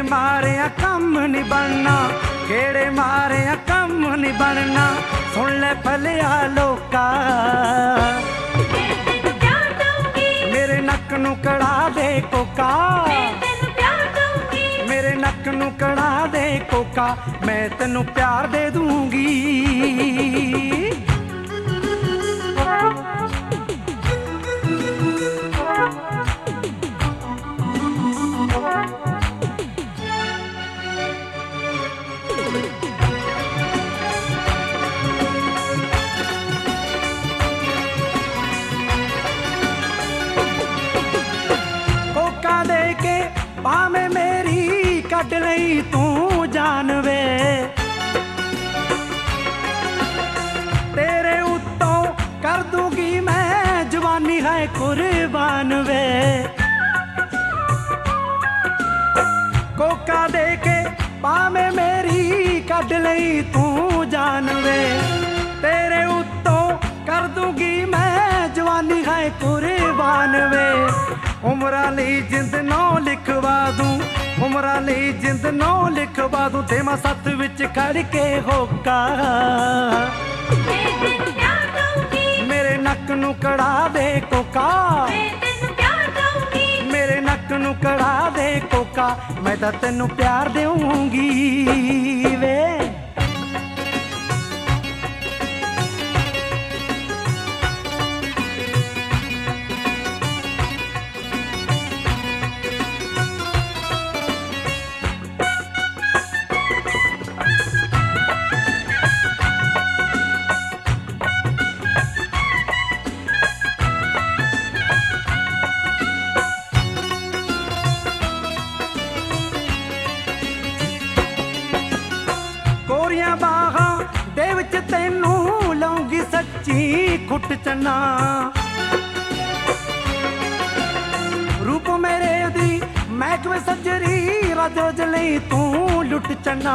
ਮਾਰਿਆ ਕੰਮ ਨਹੀਂ ਬਣਨਾ, ਗੇੜੇ ਮਾਰਿਆ ਕੰਮ ਨਹੀਂ ਬਣਨਾ। ਸੁਣ ਲੈ ਭਲਿਆ ਲੋਕਾ, ਮੇਰੇ ਨੱਕ ਨੂੰ ਕੜਾ ਦੇ ਕੋਕਾ, ਮੇਰੇ ਨੱਕ ਨੂੰ ਕੜਾ ਦੇ ਕੋਕਾ, ਮੈਂ ਤੈਨੂੰ ਪਿਆਰ ਦੇ ਦੂੰਗੀ। ਕੋਕਾ ਦੇ ਕੇ ਭਾਵੇਂ ਮੇਰੀ ਕੱਢ ਲਈ ਤੂੰ ਜਾਨ ਵੇ, ਤੇਰੇ ਉੱਤੋਂ ਕਰ ਦੂੰਗੀ ਮੈਂ ਜਵਾਨੀ ਹੈ ਕੁਰਬਾਨ ਵੇ। ਕੋਕਾ ਦੇ ਕੇ ਭਾਵੇਂ ਮੇਰੀ ਕੱਢ ਲਈ ਤੂੰ ਜਾਨ ਵੇ, ਤੇਰੇ ਉੱਤੋਂ ਕਰ ਦੂੰਗੀ ਮੈਂ ਜਵਾਨੀ ਹੈ ਕੁਰਬਾਨ ਵੇ। ਉਮਰਾਂ ਲਈ ਜਿੰਦ ਨੌ ਲਿਖਵਾ ਦੂੰ, ਉਮਰਾਂ ਲਈ ਜਿੰਦ ਨੌ ਲਿਖਵਾ ਦੂੰ, ਤੇ ਮੈਂ ਸੱਤ ਵਿੱਚ ਖੜ ਕੇ ਹੋਕਾ। ਮੇਰੇ ਨੱਕ ਨੂੰ ਕੜਾ ਦੇ ਕੋਕਾ, ਮੇਰੇ ਨੱਕ ਨੂੰ ਕੜਾ ਦੇ ਕੋਕਾ, ਮੈਂ ਤਾਂ ਤੈਨੂੰ ਪਿਆਰ ਦੇਊਂਗੀ ਵੇ। ਕੋਰੀਆਂ ਬਾਹਾਂ ਦੇ ਵਿੱਚ ਤੈਨੂੰ ਲਾਉਂਗੀ ਸੱਚੀ ਖੁੱਟ ਚੰਨਾ, ਰੂਪ ਮੇਰੇ ਦੀ ਮਹਿਕਮੇ ਸੱਜਰੀ, ਰਜ ਰਜ ਲਈ ਤੂੰ ਲੁੱਟ ਚੰਨਾ।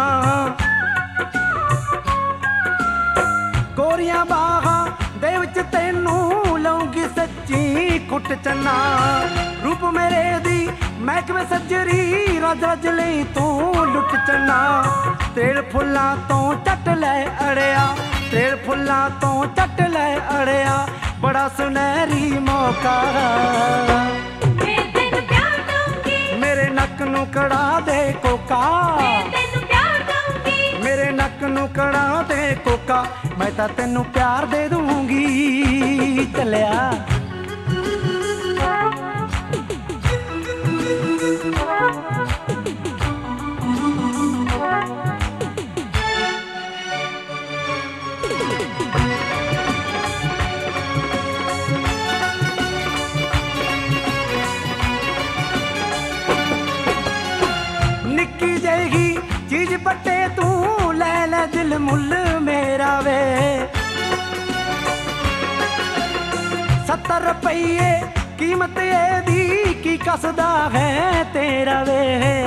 ਕੋਰੀਆਂ ਬਾਹਾਂ ਦੇ ਵਿੱਚ ਤੈਨੂੰ ਲਾਉਂਗੀ ਸੱਚੀ ਖੁੱਟ ਚੰਨਾ, ਰੂਪ ਮੇਰੇ ਦੀ ਮਹਿਕਮੇ ਸੱਜਰੀ, ਰਜ ਰਜ ਲਈ ਤੂੰ ਲੁੱਟ ਚੰਨਾ। ਤੇਲ ਫੁੱਲਾਂ ਤੋਂ ਚੱਟ ਲੈ ਅੜਿਆ, ਤੇਲ ਫੁੱਲਾਂ ਤੋਂ ਚੱਟ ਲੈ ਅੜਿਆ, ਬੜਾ ਸੁਨਹਿਰੀ ਮੌਕਾ। ਮੇਰੇ ਨੱਕ ਨੂੰ ਕੜਾ ਦੇ ਕੋਕਾ, ਮੇਰੇ ਨੱਕ ਨੂੰ ਕੜਾ ਦੇ ਕੋਕਾ, ਮੈਂ ਤਾਂ ਤੈਨੂੰ ਪਿਆਰ ਦੇ ਦੂੰਗੀ। ਚੱਲਿਆ ਨਿੱਕੀ ਜਿਹੀ ਚੀਜ਼ ਪੱਟੇ ਤੂੰ ਲੈ ਲੈ ਦਿਲ ਮੁੱਲ ਮੇਰਾ ਵੇ, 70 ਰੁਪਈਏ ਕੀਮਤ ਇਹਦੀ, ਕੀ ਕੱਸਦਾ ਹੈ ਤੇਰਾ ਵੇ।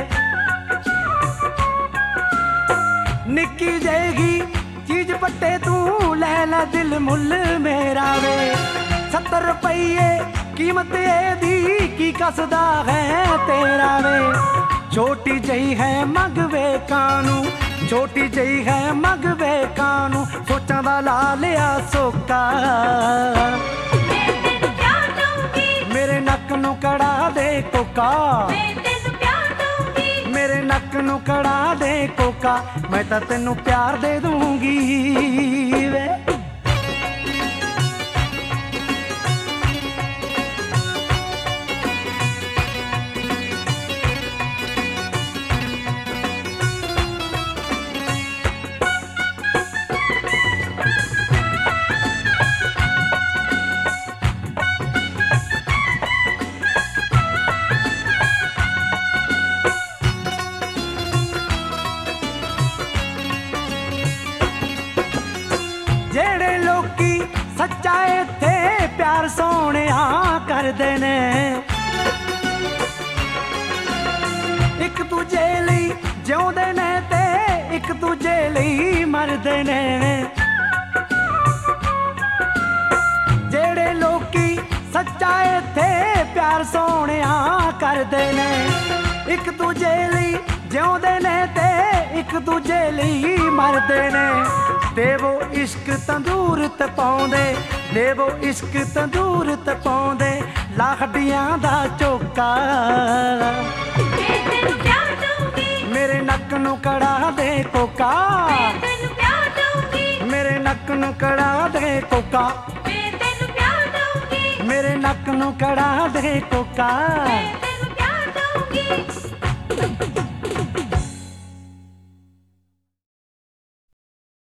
ਨਿੱਕੀ ਜਿਹੀ ਚੀਜ਼ ਪੱਟੇ ਤੂੰ ਲੈ ਲੈ ਦਿਲ ਮੁੱਲ ਮੇਰਾ ਵੇ, 70 ਰੁਪਈਏ ਕੀਮਤ ਇਹਦੀ, ਕੀ ਕੱਸਦਾ ਹੈ ਤੇਰਾ ਵੇ। ਛੋਟੀ ਜਿਹੀ ਹੈ ਮਗ ਵੇ ਕਾਨੂੰ, ਛੋਟੀ ਜਿਹੀ ਹੈ ਮਗ ਵੇ ਕਾਨੂੰ, ਸੋਚਾਂ ਦਾ ਲਾ ਲਿਆ ਸੋਕਾ। ਮੇਰੇ ਨੱਕ ਨੂੰ ਕੜਾ ਦੇ ਕੋਕਾ, ਮੇਰੇ ਨੱਕ ਨੂੰ ਕੜਾ ਦੇ ਕੋਕਾ, ਮੈਂ ਤਾਂ ਤੈਨੂੰ ਪਿਆਰ ਦੇ ਦੂੰਗੀ ਵੇ। ਜਿਹੜੇ ਲੋਕੀ ਸੱਚਾ ਇੱਥੇ ਪਿਆਰ ਸੋਹਣਿਆ ਕਰਦੇ ਨੇ, ਇੱਕ ਦੂਜੇ ਲਈ ਜਿਉਂਦੇ ਨੇ ਤੇ ਇੱਕ ਦੂਜੇ ਲਈ ਮਰਦੇ ਨੇ। ਜਿਹੜੇ ਲੋਕੀ ਸੱਚਾ ਇੱਥੇ ਪਿਆਰ ਸੋਹਣਿਆ ਕਰਦੇ ਨੇ, ਇੱਕ ਦੂਜੇ ਲਈ ਜਿਉਂਦੇ ਨੇ ਤੇ ਇੱਕ ਦੂਜੇ ਲਈ ਮਰਦੇ ਨੇ। ਦੇਵੋ ਇਸ਼ਕ ਤੰਦੂਰ ਤਪਾਉਂਦੇ, ਦੇਵੋ ਇਸ਼ਕ ਤੰਦੂਰ ਤਪਾਉਂਦੇ, ਲਾ ਹੱਡੀਆਂ ਦਾ ਝੋਕਾ। ਮੈਂ ਤੈਨੂੰ ਪਿਆਰ ਦਊਂਗੀ, ਮੇਰੇ ਨੱਕ ਨੂੰ ਕੜਾ ਦੇ ਕੋਕਾ। ਮੈਂ ਤੈਨੂੰ ਪਿਆਰ ਦਊਂਗੀ, ਮੇਰੇ ਨੱਕ ਨੂੰ ਕੜਾ ਦੇ ਕੋਕਾ। ਮੈਂ ਤੈਨੂੰ ਪਿਆਰ ਦਊਂਗੀ, ਮੇਰੇ ਨੱਕ ਨੂੰ ਕੜਾ ਦੇ ਕੋਕਾ। ਮੈਂ ਤੈਨੂੰ ਪਿਆਰ ਦਊਂਗੀ।